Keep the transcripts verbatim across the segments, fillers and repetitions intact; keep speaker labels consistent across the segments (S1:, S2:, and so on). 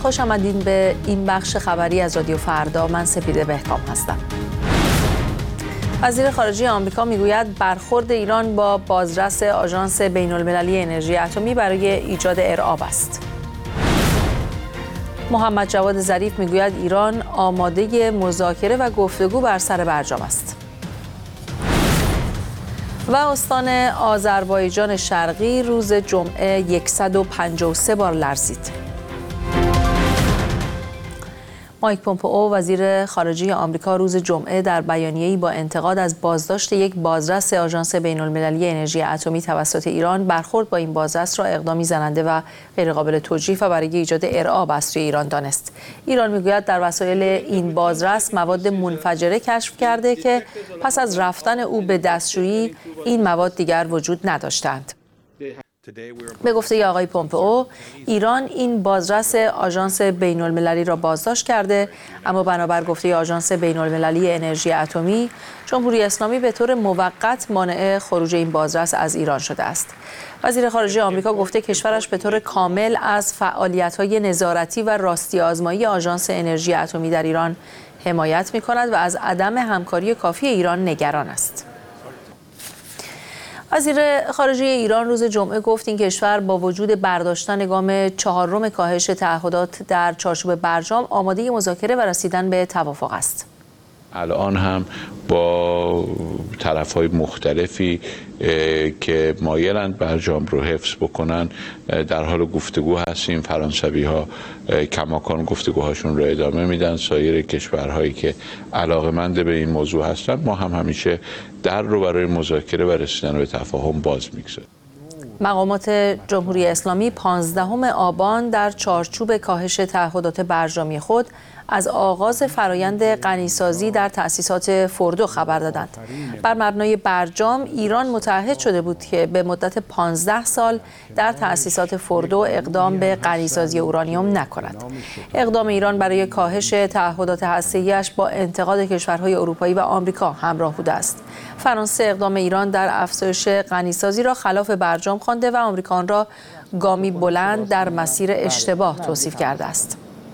S1: خوش آمدین به این بخش خبری از رادیو فردا. من سپیده بهکام هستم. وزیر خارجه آمریکا میگوید برخورد ایران با بازرس آژانس بین‌المللی انرژی اتمی برای ایجاد ارعاب است. محمد جواد ظریف میگوید ایران آماده مذاکره و گفتگو بر سر برجام است. و استان آذربایجان شرقی روز جمعه صد و پنجاه و سه بار لرزید. مایک پومپئو وزیر خارجه آمریکا روز جمعه در بیانیه‌ای با انتقاد از بازداشت یک بازرس آژانس بین‌المللی انرژی اتمی توسط ایران برخورد با این بازرس را اقدامی زننده و غیرقابل توجیه و برای ایجاد ارعاب از سوی ایران دانست. ایران میگوید در وسایل این بازرس مواد منفجره کشف کرده که پس از رفتن او به دستشویی این مواد دیگر وجود نداشتند. به گفته آقای پومپئو، ایران این بازرس آژانس بین‌المللی را بازداشت کرده، اما بنابر گفته آژانس بین‌المللی انرژی اتمی، جمهوری اسلامی به طور موقت مانع خروج این بازرس از ایران شده است. وزیر خارجه آمریکا گفته کشورش به طور کامل از فعالیت‌های نظارتی و راستی آزمایی آژانس انرژی اتمی در ایران حمایت می‌کند و از عدم همکاری کافی ایران نگران است. وزیر خارجه ایران روز جمعه گفت این کشور با وجود برداشتن گام چهارم کاهش تعهدات در چارچوب برجام آماده مذاکره و رسیدن به توافق است.
S2: الان هم با طرف‌های مختلفی که مایلند برجام رو حفظ بکنن در حال گفتگو هستیم. فرانسوی‌ها کماکان گفتگوهاشون رو ادامه میدن. سایر کشورهایی که علاقه‌مند به این موضوع هستن، ما هم همیشه در رو برای مذاکره و رسیدن به تفاهم باز می‌گذاریم.
S1: مقامات جمهوری اسلامی پانزدهم آبان در چارچوب کاهش تعهدات برجامی خود از آغاز فرایند غنیسازی در تأسیسات فوردو خبر دادند. بر مبنای برجام ایران متعهد شده بود که به مدت پانزده سال در تأسیسات فوردو اقدام به غنیسازی اورانیوم نکند. اقدام ایران برای کاهش تعهدات هسته‌ای‌اش با انتقاد کشورهای اروپایی و آمریکا همراه بوده است. فرانسه اقدام ایران در افزایش غنیسازی را خلاف برجام خوانده و آمریکا آن را گامی بلند در مسیر اشتباه توصیف کرده است.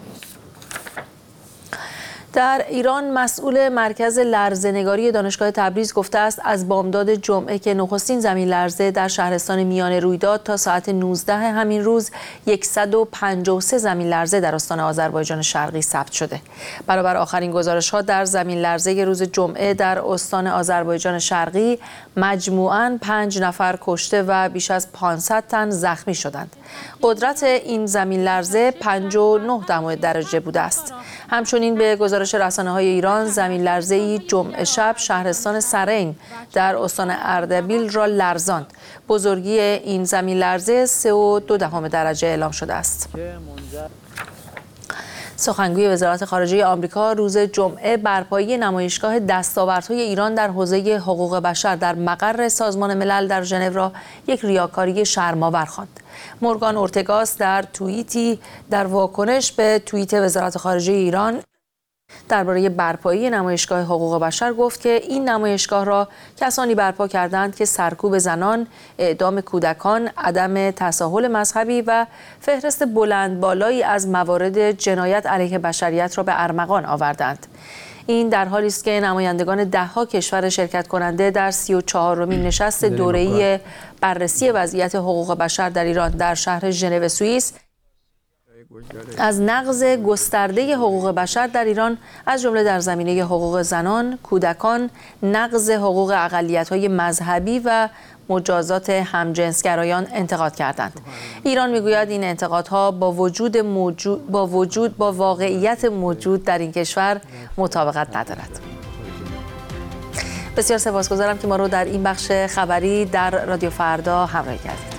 S1: در ایران مسئول مرکز لرزه‌نگاری دانشگاه تبریز گفته است از بامداد جمعه که نخستین زمین لرزه در شهرستان میانه روی داد تا ساعت نوزده همین روز صد و پنجاه و سه زمین لرزه در استان آذربایجان شرقی ثبت شده. برابر آخرین گزارش‌ها در زمین لرزه روز جمعه در استان آذربایجان شرقی مجموعاً پنج نفر کشته و بیش از پانصد تن زخمی شدند. قدرت این زمین لرزه پنج و نه درجه بوده است. همچنین به گزارش رسانه‌های ایران زمین لرزه‌ای جمعه شب شهرستان سرین در استان اردبیل را لرزاند. بزرگی این زمین لرزه سه و دو دهم درجه اعلام شده است. سخنگوی وزارت خارجه آمریکا روز جمعه برپایی نمایشگاه دستاوردهای ایران در حوزه حقوق بشر در مقر سازمان ملل در ژنو را یک ریاکاری شرم‌آور خواند. مورگان اورتگاس در توییتی در واکنش به توییت وزارت خارجه ایران درباره برپایی نمایشگاه حقوق بشر گفت که این نمایشگاه را کسانی برپا کردند که سرکوب زنان، اعدام کودکان، عدم تساهل مذهبی و فهرست بلند بالایی از موارد جنایت علیه بشریت را به ارمغان آوردند. این در حالی است که نمایندگان ده‌ها کشور شرکت کننده در سی و چهارمین نشست دوره‌ای بررسی وضعیت حقوق بشر در ایران در شهر ژنو سوئیس از نقض گسترده حقوق بشر در ایران از جمله در زمینه حقوق زنان، کودکان، نقض حقوق اقلیت‌های مذهبی و مجازات همجنسگرایان انتقاد کردند. ایران میگوید این انتقادها با وجود موجود با وجود با واقعیت موجود در این کشور مطابقت ندارد. بسیار سپاسگزارم که ما رو در این بخش خبری در رادیو فردا همراهی کردید.